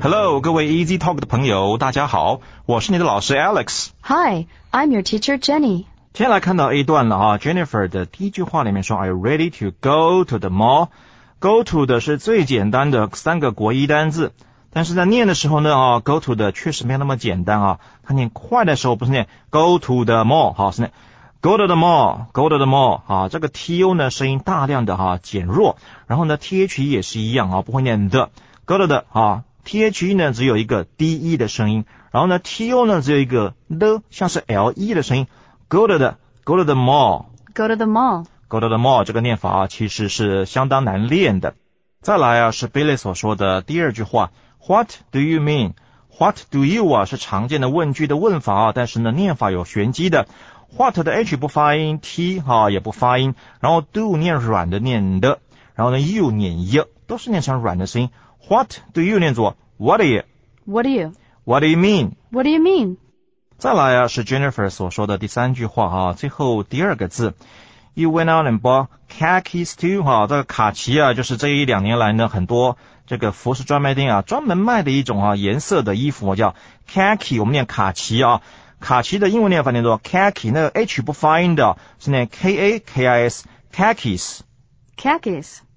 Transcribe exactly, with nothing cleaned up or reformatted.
Hello， 各位 Easy Talk 的朋友，大家好，我是你的老师 Alex。 Hi, I'm your teacher Jenny. 接下来看到 A 段了啊 ，Jennifer 的第一句话里面说 ，Are you ready to go to the mall？Go to 的是最简单的三个国一单字，但是在念的时候呢啊 ，Go to 的确实没有那么简单啊。它念快的时候不是念 Go to the mall， 好，是念 Go to the mall，Go to the mall 啊。这个 T O 呢声音大量的哈、啊、减弱，然后呢 T H E 也是一样啊，不会念的 Go to the 啊 ，T H E 呢只有一个 D E 的声音，然后呢 T O 呢只有一个的，像是 L E 的声音 ，Go to the，Go to the mall，Go Go to the mall. to the mall 这个念法啊，其实是相当难练的。再来啊，是 Billy 所说的第二句话 ，What do you mean？What do you 啊是常见的问句的问法啊，但是呢念法有玄机的。What 的 H 不发音 ，T 哈、啊、也不发音，然后 do 念软的念的，然后呢 you 念 y， 都是念成软的声音。What do you 念作 What do you？What What do you? do you mean？What do you mean? 再来啊，是 Jennifer 所说的第三句话啊，最后第二个字。You went out and bought khakis too 哈，这个卡其啊，就是这一两年来呢，很多这个服饰专卖店啊，专门卖的一种啊颜色的衣服，叫 khaki， 我们念卡其啊，卡其的英文念法念作 khaki， 那个 H 不发音的，是念 K A K I S khakis。 Khakis.